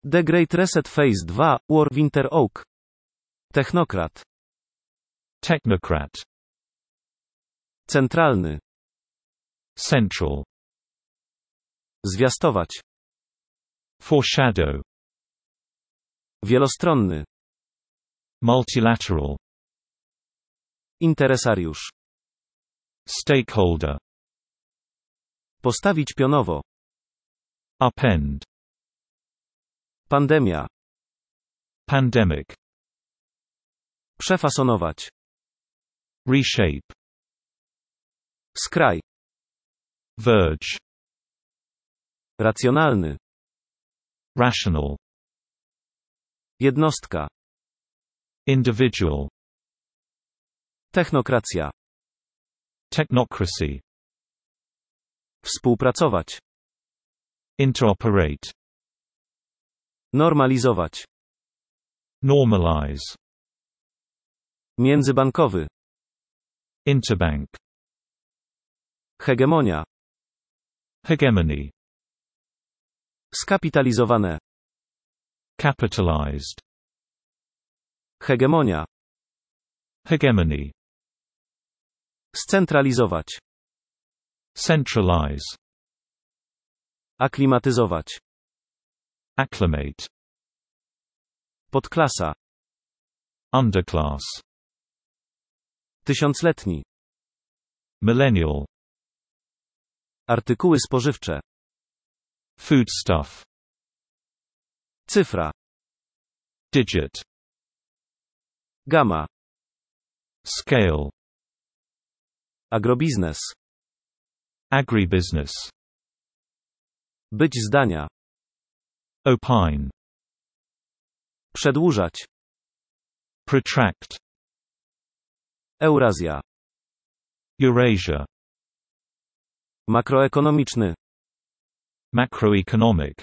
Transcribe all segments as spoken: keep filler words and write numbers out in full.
The Great Reset Phase dwa, War Winter Oak. Technokrat. Technocrat. Centralny. Central. Zwiastować. Foreshadow. Wielostronny. Multilateral. Interesariusz. Stakeholder. Postawić pionowo. Upend. Pandemia. Pandemic. Przefasonować. Reshape. Skraj. Verge. Racjonalny. Rational. Jednostka. Individual. Technokracja. Technocracy. Współpracować. Interoperate. Normalizować. Normalize. Międzybankowy. Interbank. Hegemonia. Hegemony. Skapitalizowane. Capitalized. Hegemonia. Hegemony. Scentralizować. Centralize. Aklimatyzować. Acclimate. Podklasa. Underclass. Tysiącletni. Millennial. Artykuły spożywcze. Foodstuff. Cyfra. Digit. Gama. Scale. Agrobiznes. Agribusiness. Być zdania. Opine. Przedłużać. Protract. Eurazja. Eurasia. Makroekonomiczny. Macroeconomic.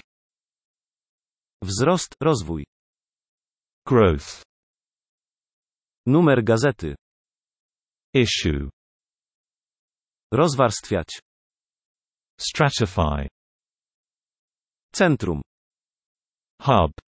Wzrost, rozwój. Growth. Numer gazety. Issue. Rozwarstwiać. Stratify. Centrum. Hub.